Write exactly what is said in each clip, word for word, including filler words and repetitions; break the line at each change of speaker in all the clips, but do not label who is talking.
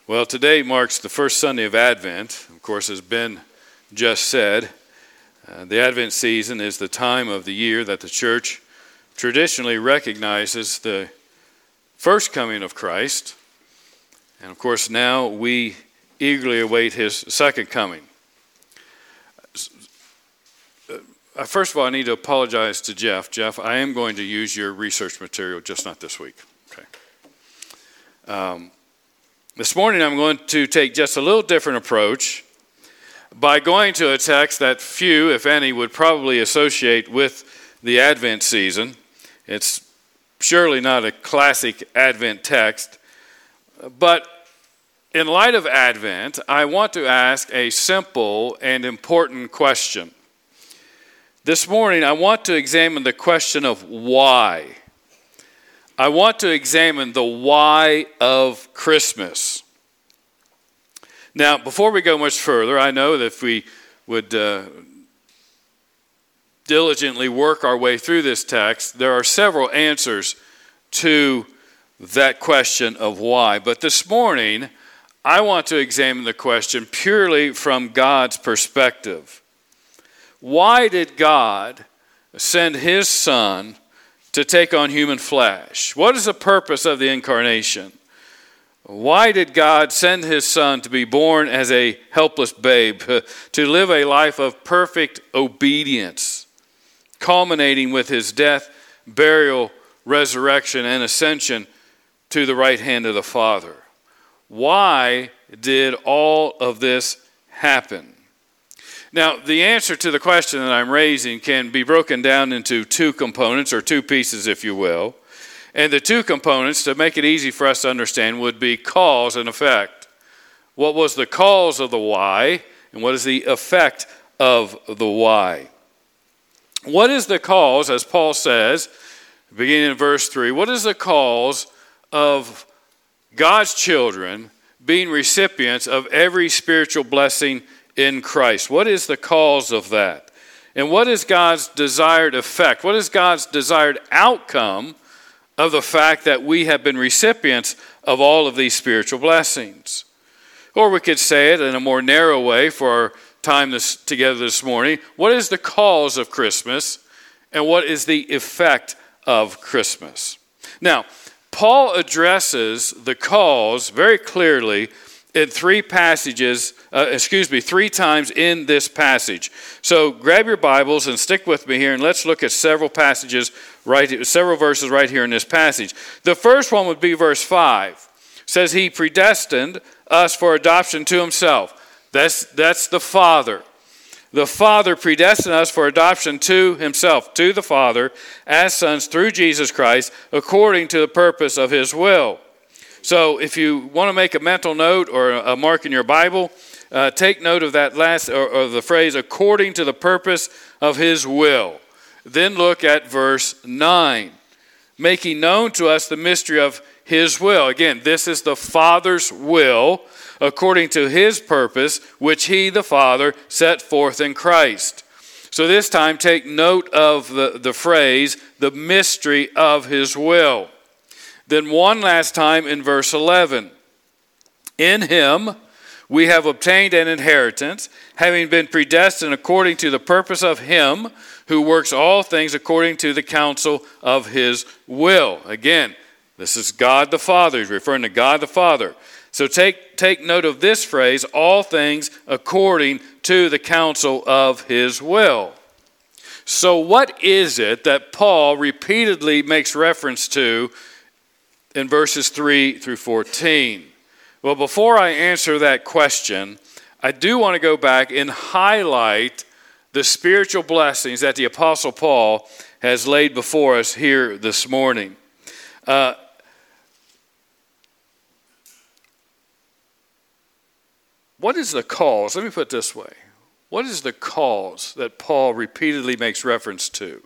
Well, today marks the first Sunday of Advent. Of course, as Ben just said, uh, the Advent season is the time of the year that the church traditionally recognizes the first coming of Christ. And of course, now we eagerly await his second coming. Uh, first of all, I need to apologize to Jeff. Jeff, I am going to use your research material, just not this week. Okay. Um, This morning I'm going to take just a little different approach by going to a text that few, if any, would probably associate with the Advent season. It's surely not a classic Advent text, but in light of Advent, I want to ask a simple and important question. This morning I want to examine the question of why. I want to examine the why of Christmas. Now, before we go much further, I know that if we would uh, diligently work our way through this text, there are several answers to that question of why. But this morning, I want to examine the question purely from God's perspective. Why did God send his Son to take on human flesh? What is the purpose of the incarnation? Why did God send his Son to be born as a helpless babe, to live a life of perfect obedience, culminating with his death, burial, resurrection, and ascension to the right hand of the Father? Why did all of this happen? Now, the answer to the question that I'm raising can be broken down into two components, or two pieces, if you will. And the two components, to make it easy for us to understand, would be cause and effect. What was the cause of the why, and what is the effect of the why? What is the cause, as Paul says, beginning in verse three, what is the cause of God's children being recipients of every spiritual blessing in Christ? What is the cause of that? And what is God's desired effect? What is God's desired outcome of the fact that we have been recipients of all of these spiritual blessings? Or we could say it in a more narrow way for our time this, together this morning. What is the cause of Christmas, and what is the effect of Christmas? Now, Paul addresses the cause very clearly in three passages, uh, excuse me, three times in this passage. So grab your Bibles and stick with me here, and let's look at several passages, right, several verses right here in this passage. The first one would be verse five. It says, he predestined us for adoption to himself. That's, that's the Father. The Father predestined us for adoption to himself, to the Father, as sons through Jesus Christ, according to the purpose of his will. So if you want to make a mental note or a mark in your Bible, uh, take note of that last, or, or the phrase, according to the purpose of his will. Then look at verse nine. Making known to us the mystery of his will. Again, this is the Father's will, according to his purpose, which he, the Father, set forth in Christ. So this time, take note of the, the phrase, the mystery of his will. Then one last time in verse eleven. In him we have obtained an inheritance, having been predestined according to the purpose of him who works all things according to the counsel of his will. Again, this is God the Father. He's referring to God the Father. So take, take note of this phrase, all things according to the counsel of his will. So what is it that Paul repeatedly makes reference to in verses three through fourteen? Well, before I answer that question, I do want to go back and highlight the spiritual blessings that the Apostle Paul has laid before us here this morning. Uh, what is the cause? Let me put it this way. What is the cause that Paul repeatedly makes reference to?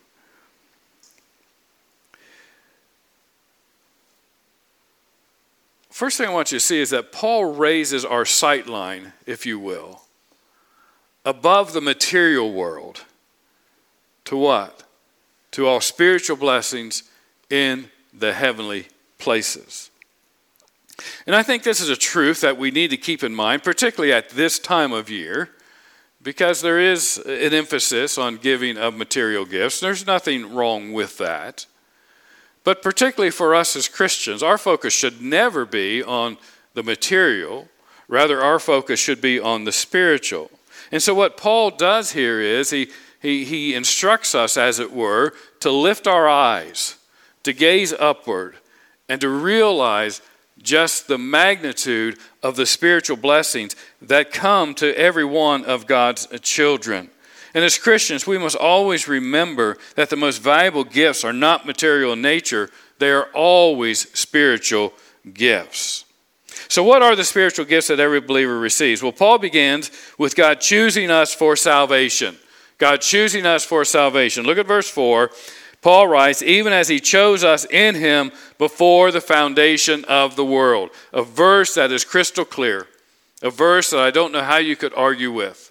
First thing I want you to see is that Paul raises our sight line, if you will, above the material world to what? To all spiritual blessings in the heavenly places. And I think this is a truth that we need to keep in mind, particularly at this time of year, because there is an emphasis on giving of material gifts. There's nothing wrong with that. But particularly for us as Christians, our focus should never be on the material. Rather, our focus should be on the spiritual. And so what Paul does here is he, he, he instructs us, as it were, to lift our eyes, to gaze upward, and to realize just the magnitude of the spiritual blessings that come to every one of God's children. And as Christians, we must always remember that the most valuable gifts are not material in nature. They are always spiritual gifts. So what are the spiritual gifts that every believer receives? Well, Paul begins with God choosing us for salvation. God choosing us for salvation. Look at verse four. Paul writes, even as he chose us in him before the foundation of the world. A verse that is crystal clear. A verse that I don't know how you could argue with.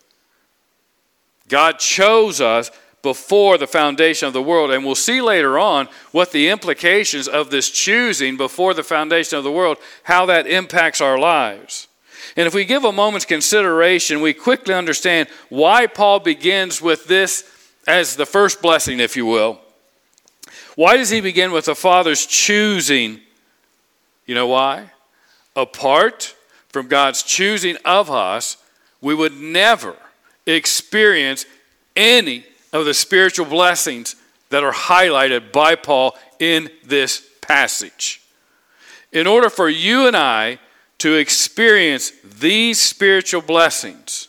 God chose us before the foundation of the world. And we'll see later on what the implications of this choosing before the foundation of the world, how that impacts our lives. And if we give a moment's consideration, we quickly understand why Paul begins with this as the first blessing, if you will. Why does he begin with the Father's choosing? You know why? Apart from God's choosing of us, we would never experience any of the spiritual blessings that are highlighted by Paul in this passage. In order for you and I to experience these spiritual blessings,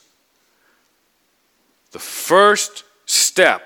the first step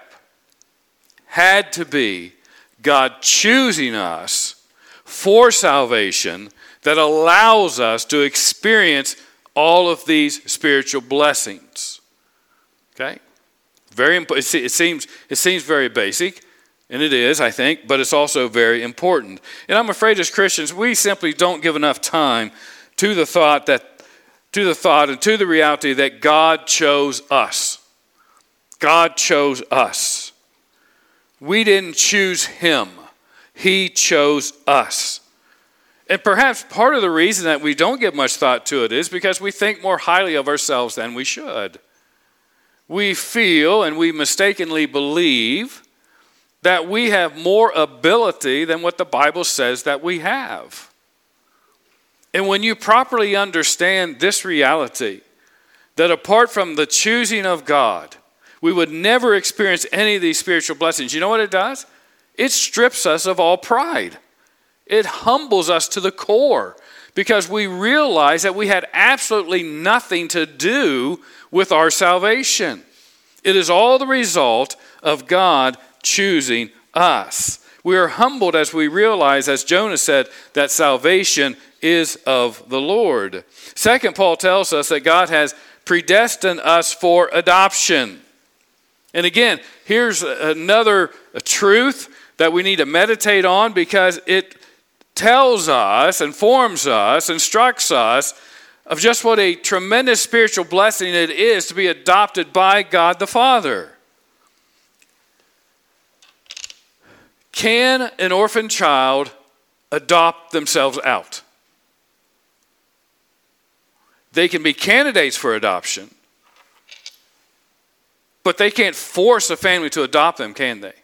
had to be God choosing us for salvation that allows us to experience all of these spiritual blessings. Okay? Very important. It seems, it seems very basic, and it is, I think, but it's also very important. And I'm afraid as Christians, we simply don't give enough time to the thought that, to the thought and to the reality that God chose us. God chose us. We didn't choose him. He chose us. And perhaps part of the reason that we don't give much thought to it is because we think more highly of ourselves than we should. We feel and we mistakenly believe that we have more ability than what the Bible says that we have. And when you properly understand this reality, that apart from the choosing of God, we would never experience any of these spiritual blessings. You know what it does? It strips us of all pride. It humbles us to the core because we realize that we had absolutely nothing to do with our salvation. It is all the result of God choosing us. We are humbled as we realize, as Jonah said, that salvation is of the Lord. Second, Paul tells us that God has predestined us for adoption. And again, here's another truth that we need to meditate on because it tells us, informs us, instructs us of just what a tremendous spiritual blessing it is to be adopted by God the Father. Can an orphan child adopt themselves out? They can be candidates for adoption, but they can't force a family to adopt them, can they?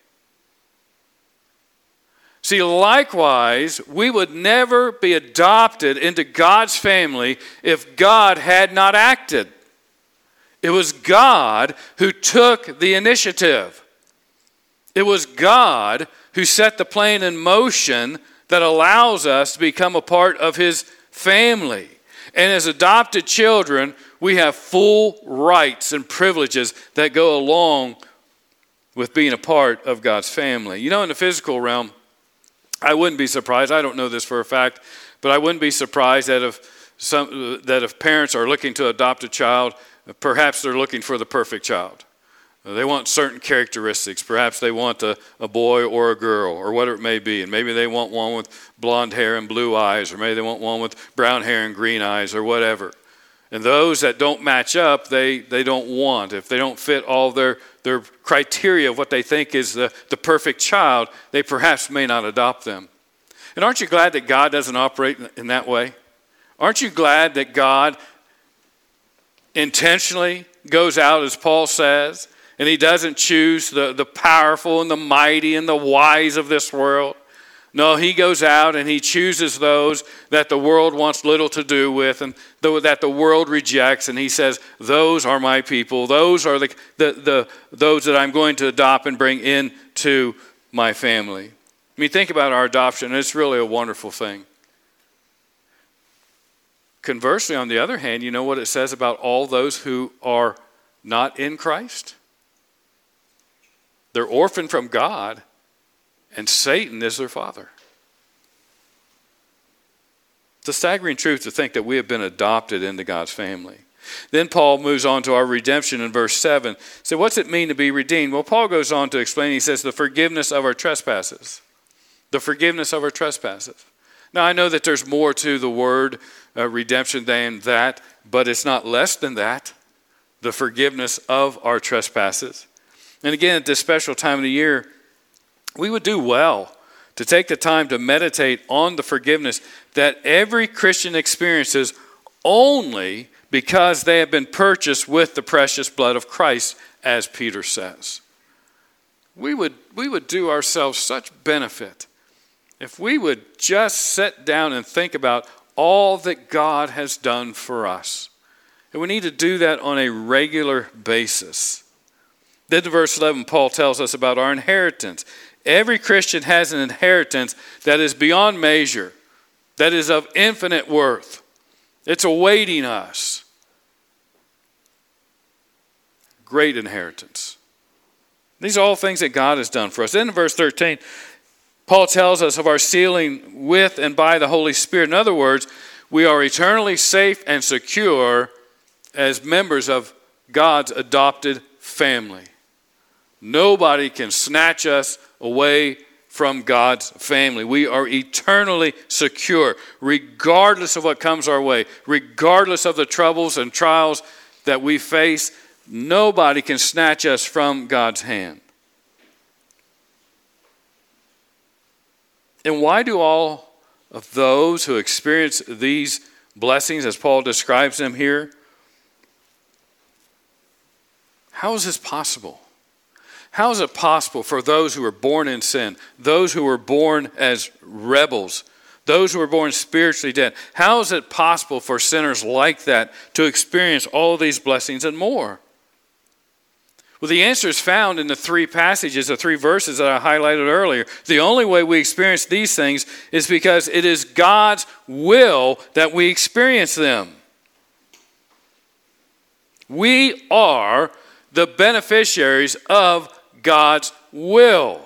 See, likewise, we would never be adopted into God's family if God had not acted. It was God who took the initiative. It was God who set the plan in motion that allows us to become a part of his family. And as adopted children, we have full rights and privileges that go along with being a part of God's family. You know, in the physical realm, I wouldn't be surprised, I don't know this for a fact, but I wouldn't be surprised that if some that if parents are looking to adopt a child, perhaps they're looking for the perfect child. They want certain characteristics. Perhaps they want a, a boy or a girl or whatever it may be. And maybe they want one with blonde hair and blue eyes, or maybe they want one with brown hair and green eyes or whatever. And those that don't match up, they, they don't want. If they don't fit all their, their criteria of what they think is the, the perfect child, they perhaps may not adopt them. And aren't you glad that God doesn't operate in, in that way? Aren't you glad that God intentionally goes out, as Paul says, and he doesn't choose the, the powerful and the mighty and the wise of this world? No, he goes out and he chooses those that the world wants little to do with and that the world rejects. And he says, those are my people. Those are the, the, the those that I'm going to adopt and bring into my family. I mean, think about our adoption. It's really a wonderful thing. Conversely, on the other hand, you know what it says about all those who are not in Christ? They're orphaned from God. And Satan is their father. It's a staggering truth to think that we have been adopted into God's family. Then Paul moves on to our redemption in verse seven. So what's it mean to be redeemed? Well, Paul goes on to explain. He says the forgiveness of our trespasses. The forgiveness of our trespasses. Now, I know that there's more to the word uh, redemption than that, but it's not less than that. The forgiveness of our trespasses. And again, at this special time of the year, we would do well to take the time to meditate on the forgiveness that every Christian experiences only because they have been purchased with the precious blood of Christ, as Peter says. We would, we would do ourselves such benefit if we would just sit down and think about all that God has done for us. And we need to do that on a regular basis. Then in verse eleven, Paul tells us about our inheritance. Every Christian has an inheritance that is beyond measure, that is of infinite worth. It's awaiting us. Great inheritance. These are all things that God has done for us. Then in verse thirteen, Paul tells us of our sealing with and by the Holy Spirit. In other words, we are eternally safe and secure as members of God's adopted family. Nobody can snatch us away from God's family. We are eternally secure, regardless of what comes our way, regardless of the troubles and trials that we face. Nobody can snatch us from God's hand. And why do all of those who experience these blessings, as Paul describes them here, how is this possible? How is it possible for those who were born in sin, those who were born as rebels, those who were born spiritually dead, how is it possible for sinners like that to experience all these blessings and more? Well, the answer is found in the three passages, the three verses that I highlighted earlier. The only way we experience these things is because it is God's will that we experience them. We are the beneficiaries of God's will.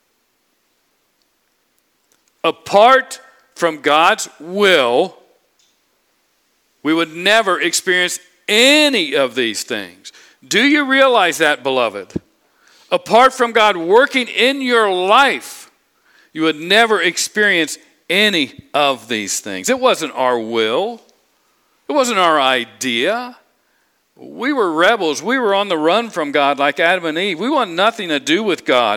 Apart from God's will, we would never experience any of these things. Do you realize that, beloved? Apart from God working in your life, you would never experience any of these things. It wasn't our will. It wasn't our idea. We were rebels. We were on the run from God like Adam and Eve. We want nothing to do with God.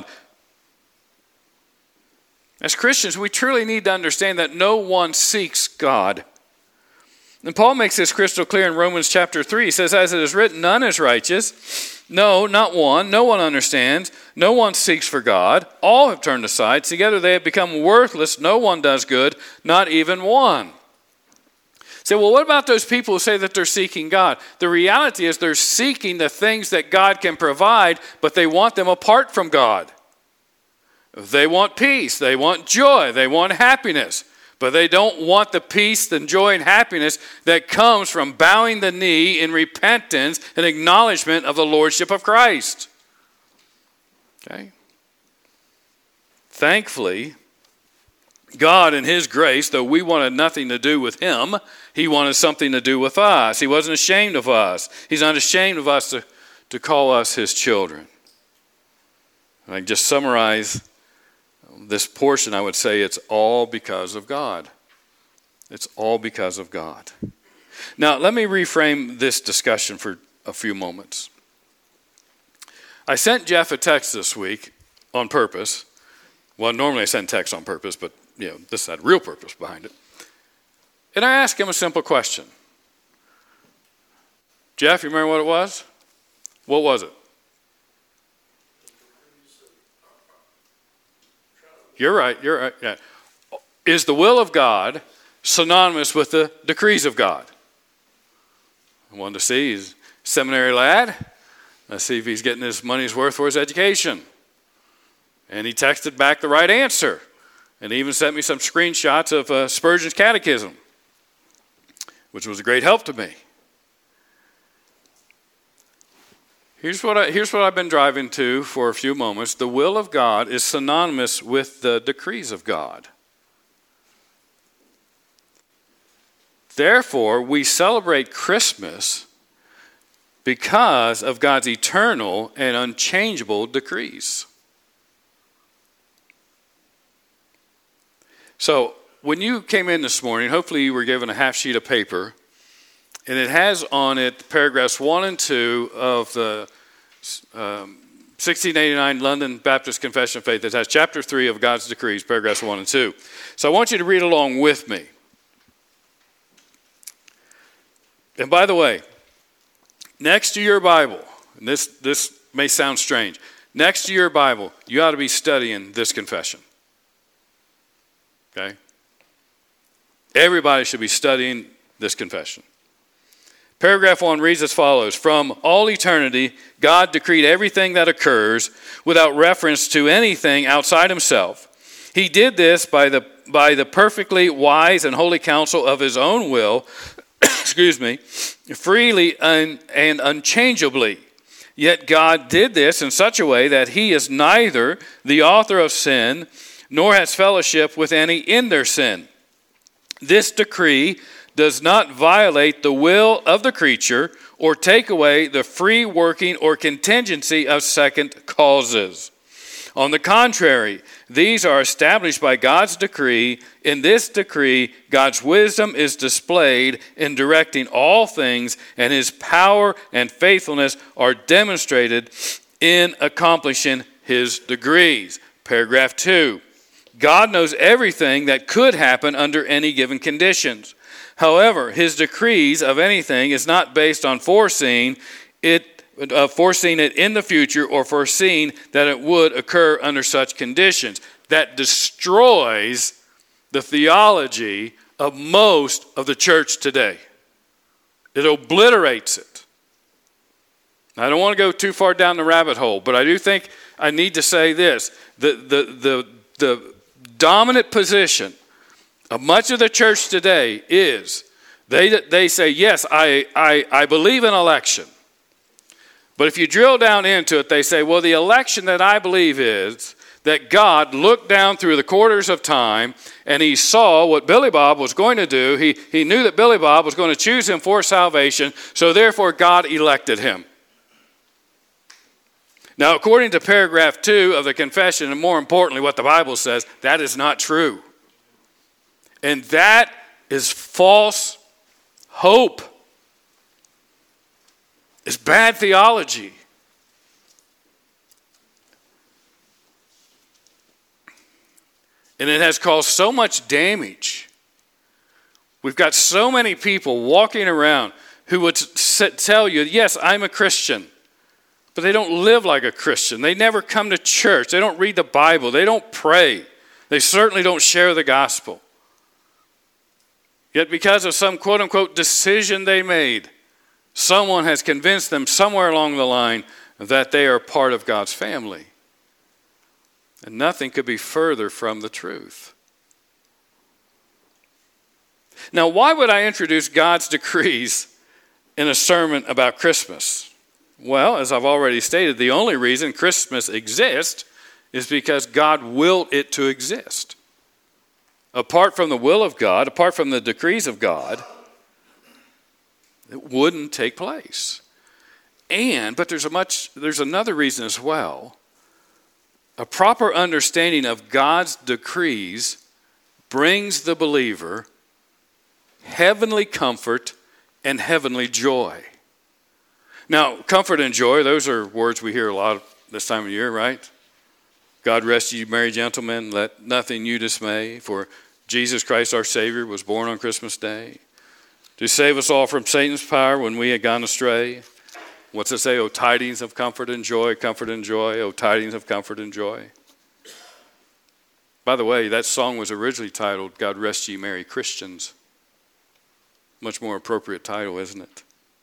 As Christians, we truly need to understand that no one seeks God. And Paul makes this crystal clear in Romans chapter three. He says, as it is written, none is righteous. No, not one. No one understands. No one seeks for God. All have turned aside. Together they have become worthless. No one does good, not even one. Say, well, what about those people who say that they're seeking God? The reality is they're seeking the things that God can provide, but they want them apart from God. They want peace. They want joy. They want happiness. But they don't want the peace and joy and happiness that comes from bowing the knee in repentance and acknowledgement of the lordship of Christ. Okay? Thankfully, God in his grace, though we wanted nothing to do with him, he wanted something to do with us. He wasn't ashamed of us. He's not ashamed of us to, to call us his children. And I can just summarize this portion. I would say it's all because of God. It's all because of God. Now, let me reframe this discussion for a few moments. I sent Jeff a text this week on purpose. Well, normally I send texts on purpose, but you know, this had real purpose behind it. And I asked him a simple question. Jeff, you remember what it was? What was it? You're right, you're right. Yeah. Is the will of God synonymous with the decrees of God? I wanted to see, he's a seminary lad. Let's see if he's getting his money's worth for his education. And he texted back the right answer. And he even sent me some screenshots of uh, Spurgeon's catechism, which was a great help to me. Here's what, I, here's what I've been driving to for a few moments. The will of God is synonymous with the decrees of God. Therefore, we celebrate Christmas because of God's eternal and unchangeable decrees. So, when you came in this morning, hopefully you were given a half sheet of paper, and it has on it paragraphs one and two of the um, sixteen eighty-nine London Baptist Confession of Faith. It has chapter three of God's decrees, paragraphs one and two. So I want you to read along with me. And by the way, next to your Bible, and this, this may sound strange, next to your Bible, you ought to be studying this confession. Okay? Everybody should be studying this confession. Paragraph one reads as follows. From all eternity, God decreed everything that occurs without reference to anything outside himself. He did this by the, by the perfectly wise and holy counsel of his own will, excuse me, freely and, and unchangeably. Yet God did this in such a way that he is neither the author of sin, nor has fellowship with any in their sin. This decree does not violate the will of the creature or take away the free working or contingency of second causes. On the contrary, these are established by God's decree. In this decree, God's wisdom is displayed in directing all things, and his power and faithfulness are demonstrated in accomplishing his decrees. Paragraph two. God knows everything that could happen under any given conditions. However, his decrees of anything is not based on foreseeing it, uh, foreseeing it in the future or foreseeing that it would occur under such conditions. That destroys the theology of most of the church today. It obliterates it. I don't want to go too far down the rabbit hole, but I do think I need to say this. The, the, the, the dominant position of much of the church today is they, they say, yes, I, I, I believe in election. But if you drill down into it, they say, well, the election that I believe is that God looked down through the quarters of time and he saw what Billy Bob was going to do. He, he knew that Billy Bob was going to choose him for salvation, so therefore God elected him. Now, according to paragraph two of the confession, and more importantly, what the Bible says, that is not true. And that is false hope. It's bad theology. And it has caused so much damage. We've got so many people walking around who would tell you, yes, I'm a Christian. But they don't live like a Christian. They never come to church. They don't read the Bible. They don't pray. They certainly don't share the gospel. Yet because of some quote-unquote decision they made, someone has convinced them somewhere along the line that they are part of God's family. And nothing could be further from the truth. Now, why would I introduce God's decrees in a sermon about Christmas? Well, as I've already stated, the only reason Christmas exists is because God willed it to exist. Apart from the will of God, apart from the decrees of God, it wouldn't take place. And, but there's a much, there's another reason as well. A proper understanding of God's decrees brings the believer heavenly comfort and heavenly joy. Now, comfort and joy, those are words we hear a lot this time of year, right? God rest you, merry gentlemen, let nothing you dismay, for Jesus Christ our Savior was born on Christmas Day to save us all from Satan's power when we had gone astray. What's it say? Oh, tidings of comfort and joy, comfort and joy. Oh, tidings of comfort and joy. By the way, that song was originally titled, God Rest Ye Merry Christians. Much more appropriate title, isn't it?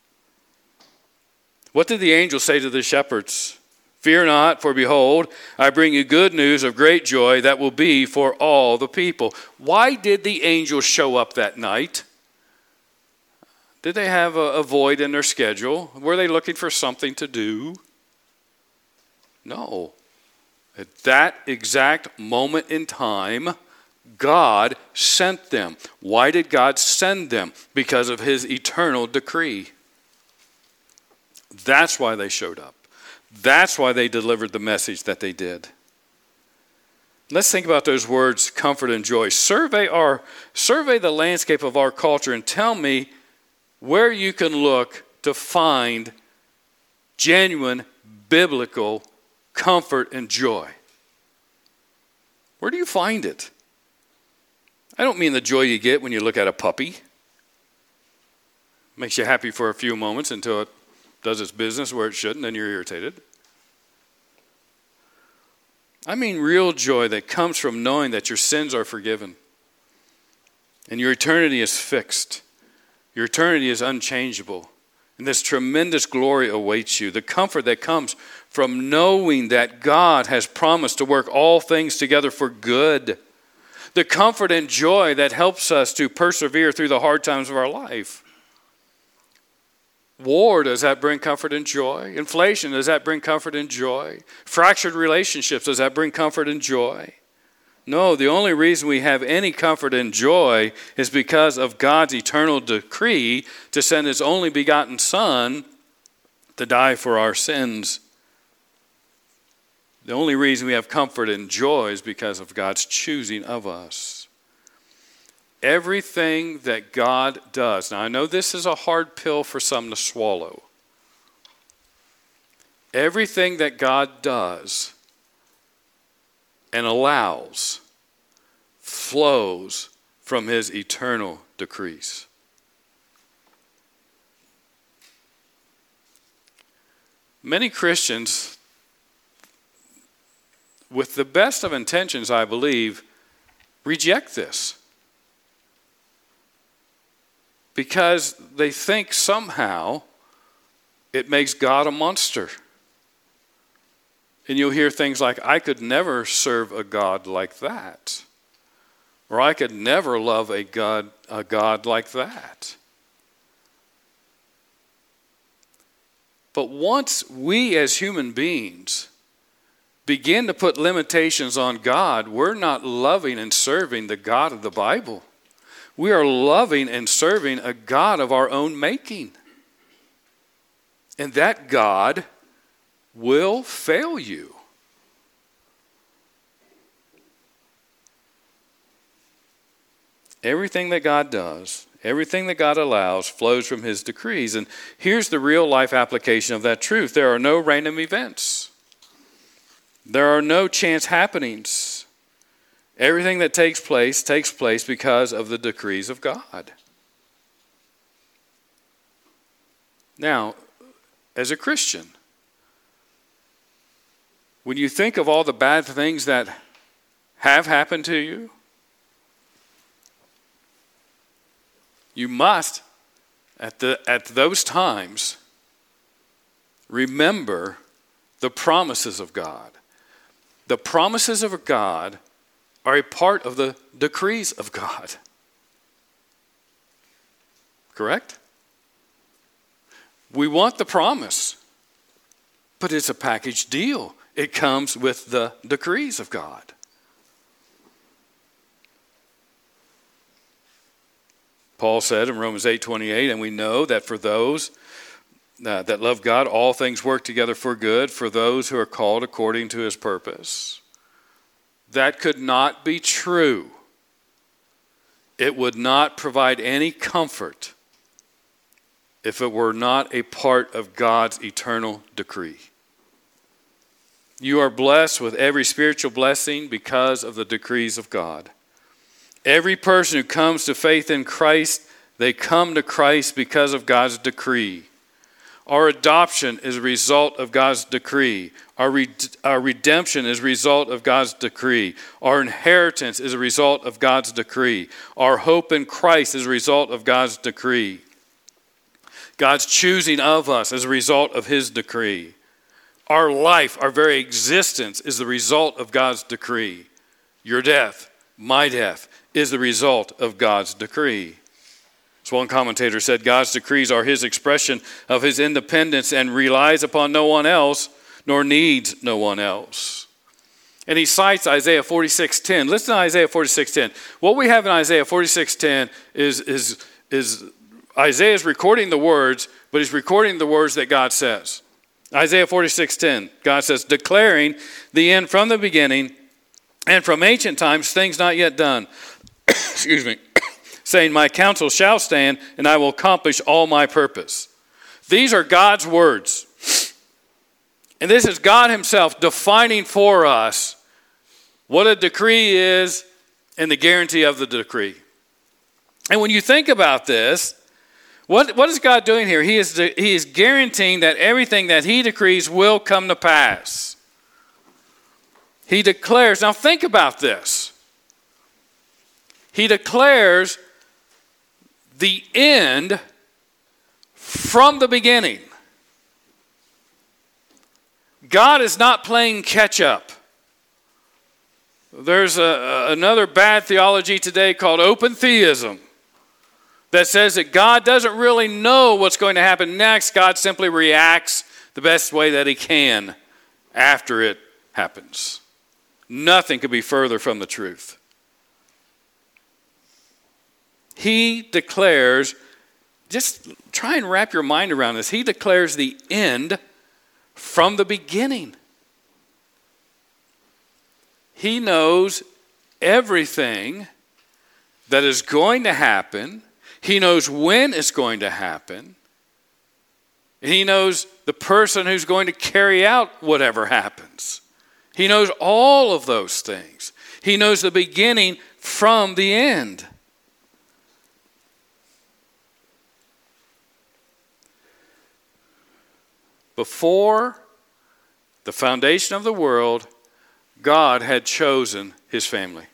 What did the angel say to the shepherds? Fear not, for behold, I bring you good news of great joy that will be for all the people. Why did the angel show up that night? Did they have a, a void in their schedule? Were they looking for something to do? No. At that exact moment in time, God sent them. Why did God send them? Because of his eternal decree. That's why they showed up. That's why they delivered the message that they did. Let's think about those words, comfort and joy. Survey our, survey the landscape of our culture and tell me where you can look to find genuine biblical comfort and joy. Where do you find it? I don't mean the joy you get when you look at a puppy. Makes you happy for a few moments until it does its business where it shouldn't, then you're irritated. I mean real joy that comes from knowing that your sins are forgiven and your eternity is fixed. Your eternity is unchangeable. And this tremendous glory awaits you. The comfort that comes from knowing that God has promised to work all things together for good. The comfort and joy that helps us to persevere through the hard times of our life. War, does that bring comfort and joy? Inflation, does that bring comfort and joy? Fractured relationships, does that bring comfort and joy? No, the only reason we have any comfort and joy is because of God's eternal decree to send his only begotten Son to die for our sins. The only reason we have comfort and joy is because of God's choosing of us. Everything that God does. Now, I know this is a hard pill for some to swallow. Everything that God does and allows flows from his eternal decrees. Many Christians, with the best of intentions, I believe, reject this. Because they think somehow it makes God a monster. And you'll hear things like, I could never serve a God like that. Or I could never love a God, a God like that. But once we as human beings begin to put limitations on God, we're not loving and serving the God of the Bible. We are loving and serving a God of our own making. And that God will fail you. Everything that God does, everything that God allows flows from his decrees. And here's the real life application of that truth. There are no random events. There are no chance happenings. Everything that takes place takes place because of the decrees of God. Now, as a Christian, when you think of all the bad things that have happened to you, you must, at the at those times, remember the promises of God. The promises of God are a part of the decrees of God. Correct? We want the promise, but it's a package deal. It comes with the decrees of God. Paul said in Romans eight twenty-eight, and we know that for those uh, that love God, all things work together for good, for those who are called according to his purpose. That could not be true. It would not provide any comfort if it were not a part of God's eternal decree. You are blessed with every spiritual blessing because of the decrees of God. Every person who comes to faith in Christ, they come to Christ because of God's decree. Our adoption is a result of God's decree. Our, re- our redemption is a result of God's decree. Our inheritance is a result of God's decree. Our hope in Christ is a result of God's decree. God's choosing of us is a result of his decree. Our life, our very existence is the result of God's decree. Your death, my death, is the result of God's decree. As one commentator said, God's decrees are his expression of his independence and relies upon no one else, nor needs no one else. And he cites Isaiah forty-six ten. Listen to Isaiah forty-six ten. What we have in Isaiah forty-six ten is, is, is Isaiah is recording the words, but he's recording the words that God says. Isaiah forty-six ten, God says, declaring the end from the beginning and from ancient times, things not yet done. Excuse me. Saying, my counsel shall stand, and I will accomplish all my purpose. These are God's words. And this is God himself defining for us what a decree is and the guarantee of the decree. And when you think about this, what, what is God doing here? He is, de- he is guaranteeing that everything that he decrees will come to pass. He declares, now think about this. He declares the end from the beginning. God is not playing catch up. There's a, another bad theology today called open theism that says that God doesn't really know what's going to happen next. God simply reacts the best way that he can after it happens. Nothing could be further from the truth. He declares, just try and wrap your mind around this. He declares the end from the beginning. He knows everything that is going to happen. He knows when it's going to happen. He knows the person who's going to carry out whatever happens. He knows all of those things. He knows the beginning from the end. Before the foundation of the world, God had chosen his family.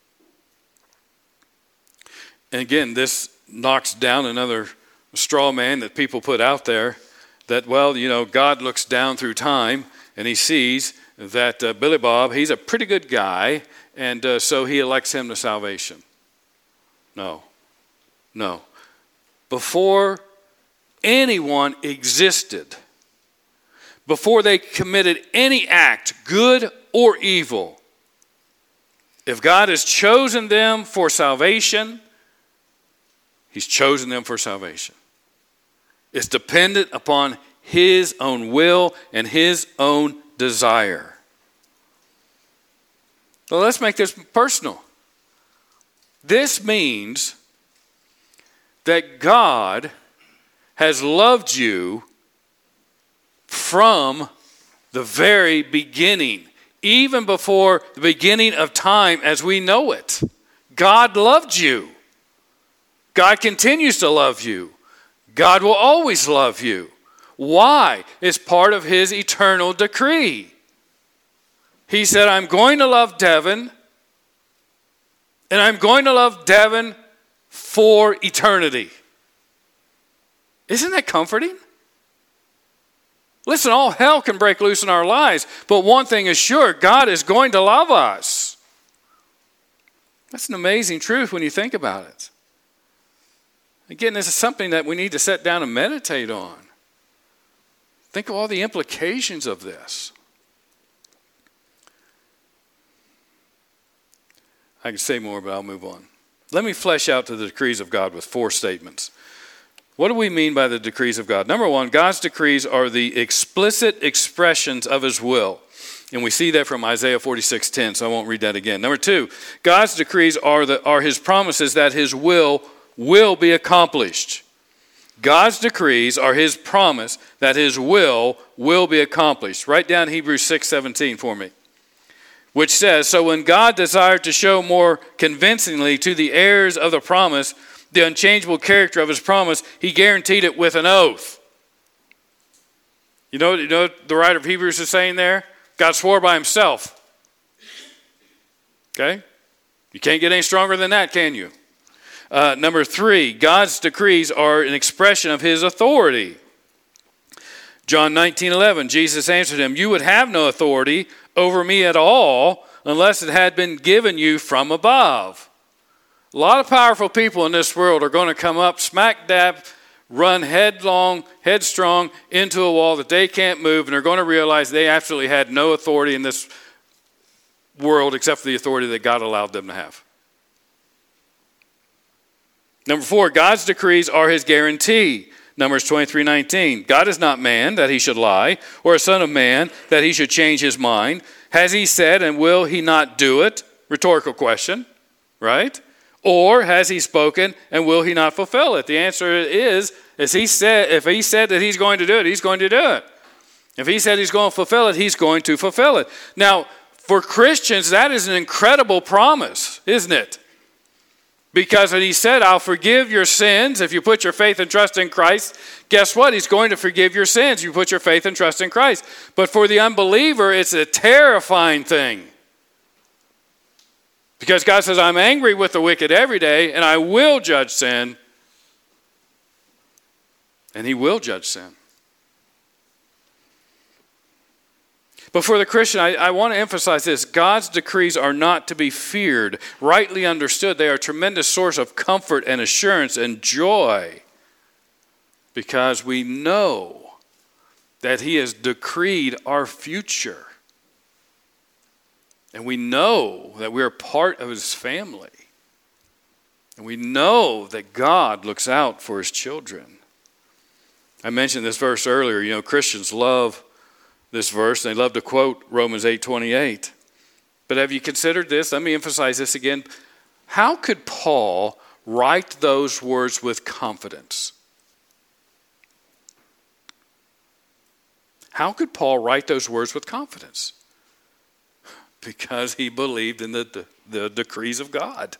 And again, this knocks down another straw man that people put out there that, well, you know, God looks down through time and he sees that uh, Billy Bob, he's a pretty good guy, and uh, so he elects him to salvation. No. No. Before anyone existed, before they committed any act, good or evil, if God has chosen them for salvation, he's chosen them for salvation. It's dependent upon his own will and his own desire. So let's make this personal. This means that God has loved you from the very beginning, even before the beginning of time as we know it. God loved you. God continues to love you. God will always love you. Why? It's part of his eternal decree. He said, I'm going to love Devin, and I'm going to love Devin for eternity. Isn't that comforting? Listen, all hell can break loose in our lives, but one thing is sure, God is going to love us. That's an amazing truth when you think about it. Again, this is something that we need to sit down and meditate on. Think of all the implications of this. I can say more, but I'll move on. Let me flesh out to the decrees of God with four statements. What do we mean by the decrees of God? Number one, God's decrees are the explicit expressions of his will. And we see that from Isaiah forty-six ten, so I won't read that again. Number two, God's decrees are, the, are his promises that his will will be accomplished. God's decrees are his promise that his will will be accomplished. Write down Hebrews six seventeen for me. which says, "So when God desired to show more convincingly to the heirs of the promise the unchangeable character of his promise, he guaranteed it with an oath." You know, you know what the writer of Hebrews is saying there? God swore by himself. Okay? You can't get any stronger than that, can you? Uh, number three, God's decrees are an expression of his authority. John nineteen eleven, Jesus answered him, "You would have no authority over me at all unless it had been given you from above." A lot of powerful people in this world are going to come up smack dab, run headlong, headstrong into a wall that they can't move, and they're going to realize they absolutely had no authority in this world except for the authority that God allowed them to have. Number four, God's decrees are his guarantee. Numbers twenty-three nineteen. God is not man that he should lie, or a son of man that he should change his mind. Has he said, and will he not do it? Rhetorical question, right? Or has he spoken, and will he not fulfill it? The answer is, is he said, if he said that he's going to do it, he's going to do it. If he said he's going to fulfill it, he's going to fulfill it. Now, for Christians, that is an incredible promise, isn't it? Because when he said, "I'll forgive your sins if you put your faith and trust in Christ," guess what? He's going to forgive your sins if you put your faith and trust in Christ. But for the unbeliever, it's a terrifying thing. Because God says, "I'm angry with the wicked every day, and I will judge sin." And he will judge sin. But for the Christian, I, I want to emphasize this. God's decrees are not to be feared. Rightly understood, they are a tremendous source of comfort and assurance and joy. Because we know that he has decreed our future. And we know that we are part of his family. And we know that God looks out for his children. I mentioned this verse earlier. You know, Christians love this verse. They love to quote Romans eight twenty-eight. But have you considered this? Let me emphasize this again. How could Paul write those words with confidence? How could Paul write those words with confidence? Because he believed in the, the, the decrees of God.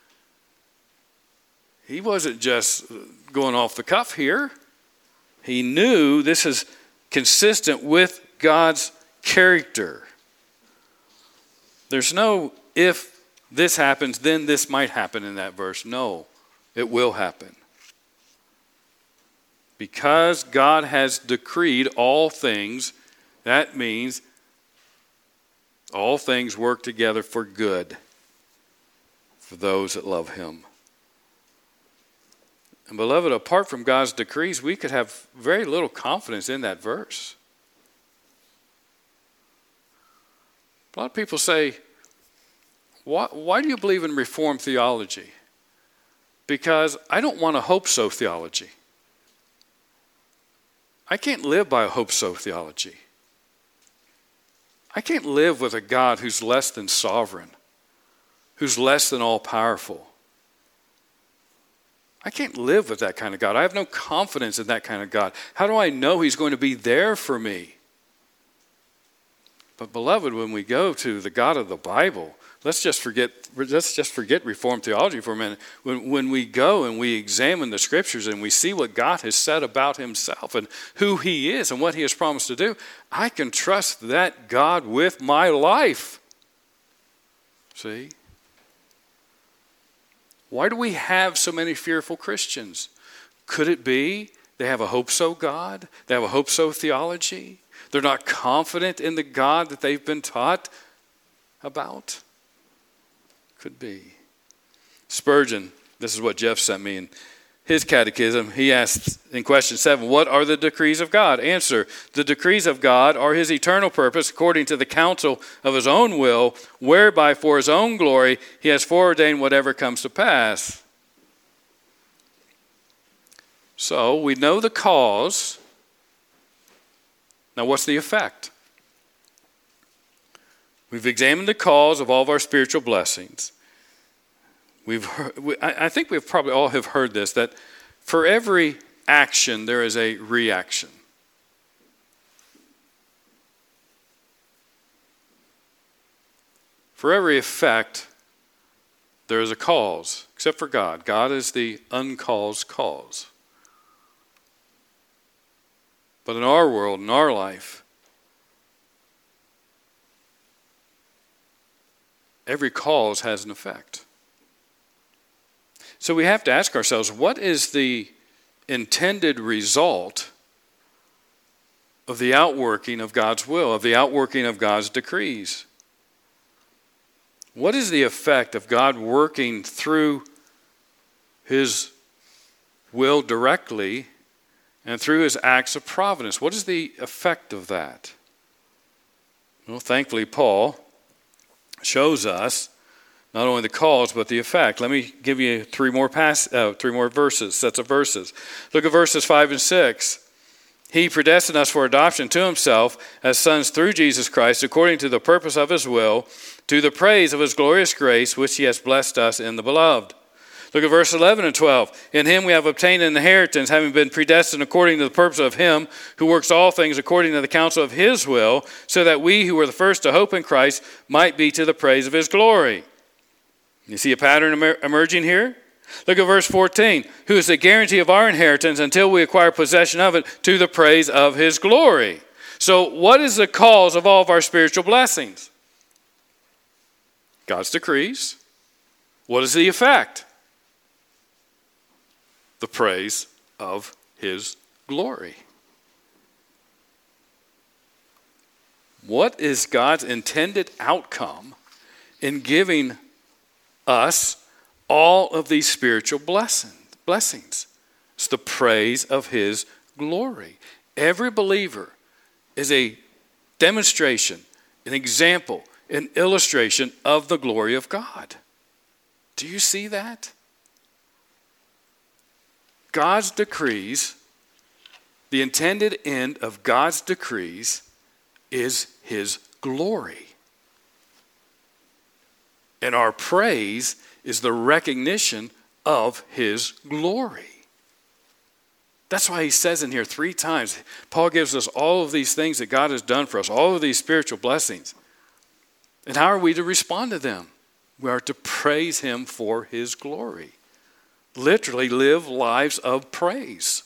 He wasn't just going off the cuff here. He knew this is consistent with God's character. There's no if this happens, then this might happen in that verse. No, it will happen. Because God has decreed all things, that means all things work together for good for those that love him. And beloved, apart from God's decrees, we could have very little confidence in that verse. A lot of people say, why, why do you believe in Reformed theology? Because I don't want a hope-so theology. I can't live by a hope-so theology. I can't live with a God who's less than sovereign, who's less than all-powerful. I can't live with that kind of God. I have no confidence in that kind of God. How do I know he's going to be there for me? But beloved, when we go to the God of the Bible, let's just forget let's just forget Reformed theology for a minute. When, when we go and we examine the scriptures and we see what God has said about himself and who he is and what he has promised to do, I can trust that God with my life. See? Why do we have so many fearful Christians? Could it be they have a hope-so God? They have a hope-so theology? They're not confident in the God that they've been taught about? Could be. Spurgeon, this is what Jeff sent me in his catechism. He asked in question seven, what are the decrees of God? Answer, the decrees of God are his eternal purpose according to the counsel of his own will, whereby for his own glory he has foreordained whatever comes to pass. So we know the cause. Now what's the effect? We've examined the cause of all of our spiritual blessings. We've heard, we, I, I think we've probably all have heard this, that for every action there is a reaction. For every effect, there is a cause, except for God. God is the uncaused cause. But in our world, in our life, every cause has an effect. So we have to ask ourselves, what is the intended result of the outworking of God's will, of the outworking of God's decrees? What is the effect of God working through his will directly and through his acts of providence? What is the effect of that? Well, thankfully, Paul shows us not only the cause but the effect. Let me give you three more pass, uh, three more verses, sets of verses. Look at verses five and six. He predestined us for adoption to himself as sons through Jesus Christ, according to the purpose of his will, to the praise of his glorious grace, which he has blessed us in the beloved. Look at verse eleven and twelve. In him we have obtained an inheritance, having been predestined according to the purpose of him who works all things according to the counsel of his will, so that we who were the first to hope in Christ might be to the praise of his glory. You see a pattern emer- emerging here? Look at verse fourteen. Who is the guarantee of our inheritance until we acquire possession of it to the praise of his glory. So what is the cause of all of our spiritual blessings? God's decrees. What is the effect? The praise of his glory. What is God's intended outcome in giving us all of these spiritual blessings? blessings? It's the praise of his glory. Every believer is a demonstration, an example, an illustration of the glory of God. Do you see that? God's decrees, the intended end of God's decrees is his glory. And our praise is the recognition of his glory. That's why he says in here three times, Paul gives us all of these things that God has done for us, all of these spiritual blessings. And how are we to respond to them? We are to praise him for his glory. Literally live lives of praise.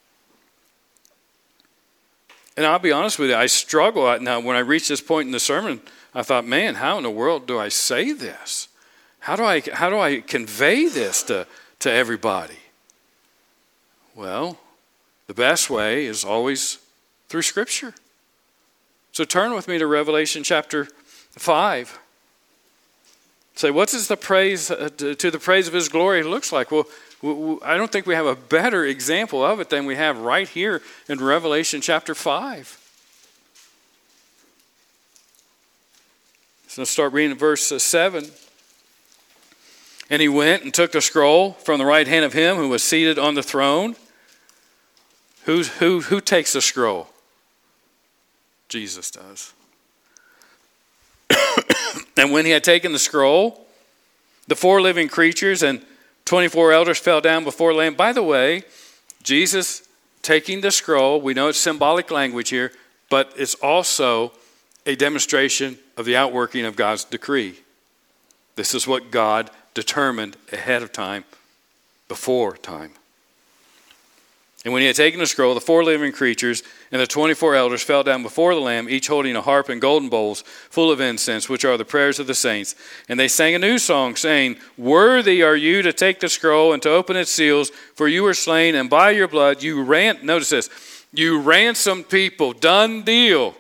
And I'll be honest with you, I struggle. Now, when I reached this point in the sermon, I thought, man, how in the world do I say this? How do I how do I convey this to, to everybody? Well, the best way is always through Scripture. So turn with me to Revelation chapter five. Say, what is the praise uh, to, to the praise of his glory looks like? Well, w- w- I don't think we have a better example of it than we have right here in Revelation chapter five. So let's start reading verse uh, seven. And he went and took the scroll from the right hand of him who was seated on the throne. Who's, who, who takes the scroll? Jesus does. And when he had taken the scroll, the four living creatures and twenty-four elders fell down before the Lamb. By the way, Jesus taking the scroll, we know it's symbolic language here, but it's also a demonstration of the outworking of God's decree. This is what God determined ahead of time, before time. And when he had taken the scroll, the four living creatures and the twenty-four elders fell down before the Lamb, each holding a harp and golden bowls full of incense, which are the prayers of the saints. And they sang a new song, saying, "Worthy are you to take the scroll and to open its seals, for you were slain, and by your blood you ran." Notice this: you ransomed people. Done deal.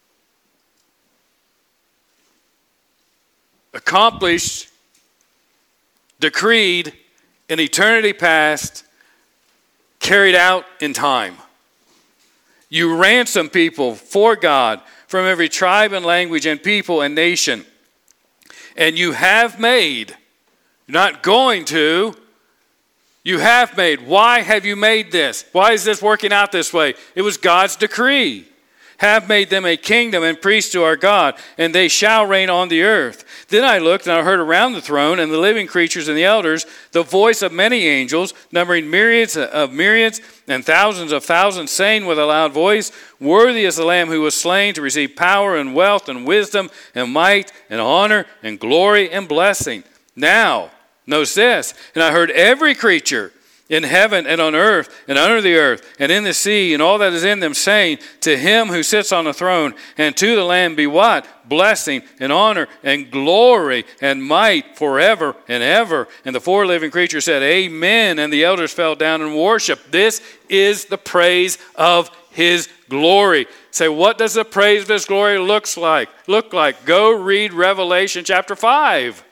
Accomplished, decreed in eternity past, carried out in time. You ransom people for God from every tribe and language and people and nation. And you have made, not going to, you have made. Why have you made this? Why is this working out this way? It was God's decree. have made them a kingdom and priests to our God, and they shall reign on the earth. Then I looked, and I heard around the throne and the living creatures and the elders the voice of many angels, numbering myriads of myriads and thousands of thousands, saying with a loud voice, Worthy is the Lamb who was slain to receive power and wealth and wisdom and might and honor and glory and blessing. Now, notice this, and I heard every creature in heaven and on earth and under the earth and in the sea and all that is in them, saying, To him who sits on the throne and to the Lamb be what? Blessing and honor and glory and might forever and ever. And the four living creatures said, Amen. And the elders fell down and worshiped. This is the praise of his glory. Say, what does the praise of his glory looks like? Look like? Go read Revelation chapter five.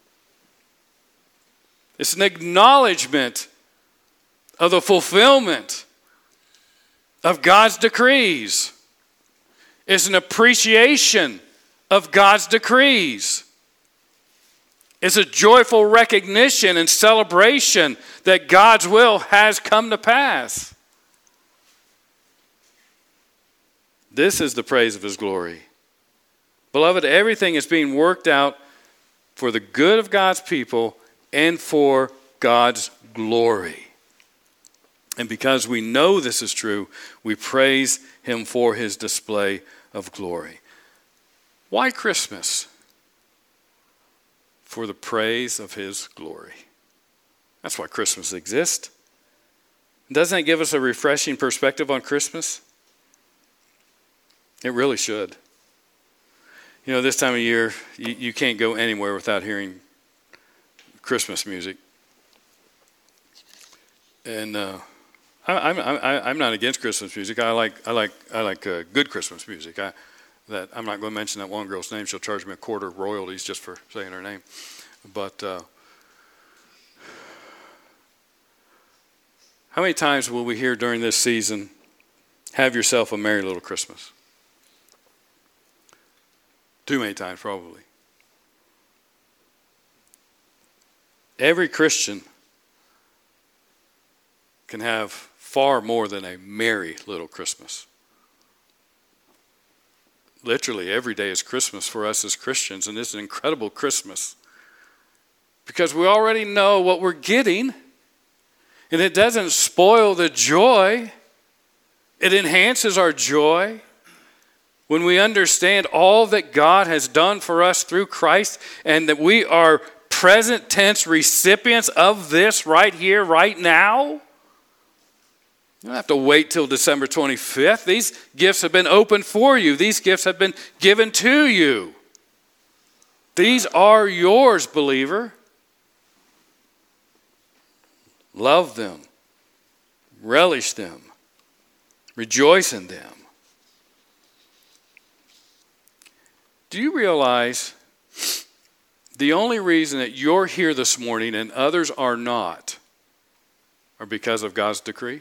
It's an acknowledgement of the fulfillment of God's decrees. It's an appreciation of God's decrees. It's a joyful recognition and celebration that God's will has come to pass. This is the praise of his glory. Beloved, everything is being worked out for the good of God's people and for God's glory. And because we know this is true, we praise him for his display of glory. Why Christmas? For the praise of his glory. That's why Christmas exists. Doesn't it give us a refreshing perspective on Christmas? It really should. You know, this time of year, you, you can't go anywhere without hearing Christmas music. And uh, I, I'm I, I'm not against Christmas music. I like I like I like uh, good Christmas music. I that I'm not going to mention that one girl's name. She'll charge me a quarter royalties just for saying her name. But uh, how many times will we hear during this season, "Have yourself a merry little Christmas"? Too many times, probably. Every Christian can have far more than a merry little Christmas. Literally, every day is Christmas for us as Christians, and it's an incredible Christmas because we already know what we're getting, and it doesn't spoil the joy. It enhances our joy. When we understand all that God has done for us through Christ and that we are present tense recipients of this right here, right now. You don't have to wait till December twenty-fifth. These gifts have been opened for you. These gifts have been given to you. These are yours, believer. Love them. Relish them. Rejoice in them. Do you realize the only reason that you're here this morning and others are not are because of God's decree?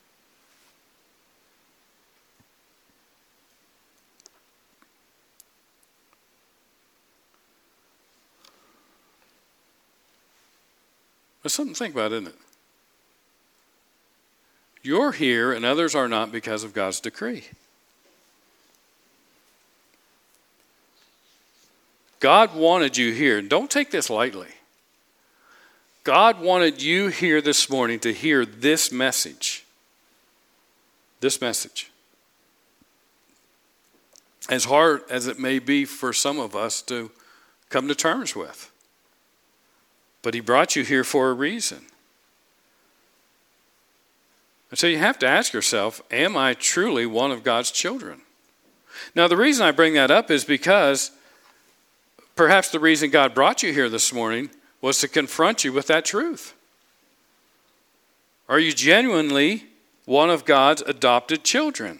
That's something to think about, isn't it? You're here and others are not because of God's decree. God wanted you here. Don't take this lightly. God wanted you here this morning to hear this message. This message. As hard as it may be for some of us to come to terms with. But he brought you here for a reason. And so you have to ask yourself, am I truly one of God's children? Now the reason I bring that up is because perhaps the reason God brought you here this morning was to confront you with that truth. Are you genuinely one of God's adopted children?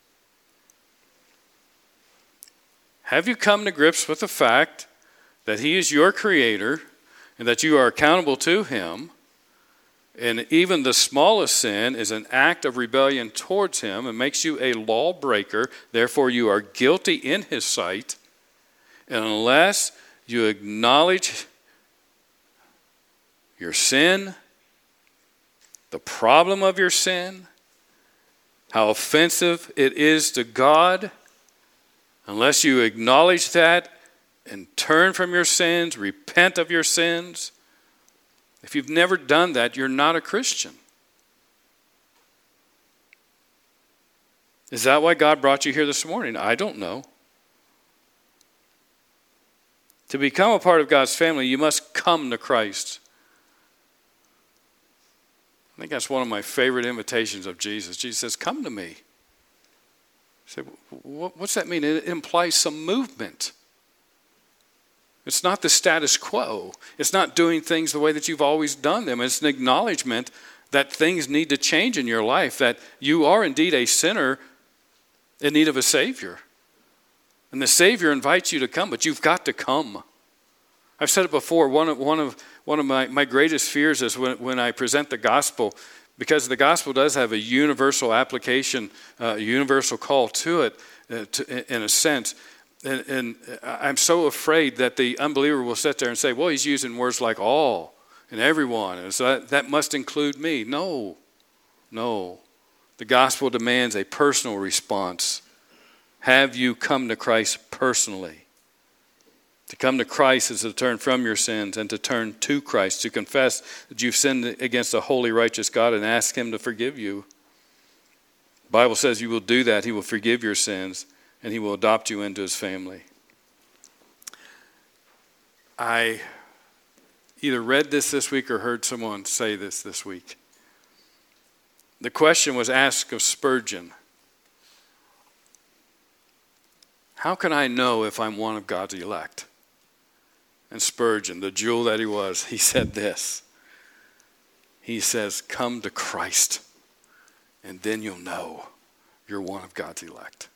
Have you come to grips with the fact that he is your creator and that you are accountable to him, and even the smallest sin is an act of rebellion towards him and makes you a lawbreaker, therefore you are guilty in his sight? And unless you acknowledge your sin, the problem of your sin, how offensive it is to God, unless you acknowledge that and turn from your sins, repent of your sins. If you've never done that, you're not a Christian. Is that why God brought you here this morning? I don't know. To become a part of God's family, you must come to Christ. I think that's one of my favorite invitations of Jesus. Jesus says, come to me. I say, what's that mean? It implies some movement. It's not the status quo. It's not doing things the way that you've always done them. It's an acknowledgement that things need to change in your life, that you are indeed a sinner in need of a Savior. And the Savior invites you to come, but you've got to come. I've said it before, one of, one of, one of my, my greatest fears is when, when I present the gospel, because the gospel does have a universal application, uh, a universal call to it, uh, to, in a sense. And, and I'm so afraid that the unbeliever will sit there and say, well, he's using words like all and everyone, and so that, that must include me. No, no. The gospel demands a personal response. Have you come to Christ personally? To come to Christ is to turn from your sins and to turn to Christ, to confess that you've sinned against a holy, righteous God and ask him to forgive you. The Bible says you will do that. He will forgive your sins and he will adopt you into his family. I either read this this week or heard someone say this this week. The question was asked of Spurgeon. How can I know if I'm one of God's elect? And Spurgeon, the jewel that he was, he said this. He says, come to Christ, and then you'll know you're one of God's elect.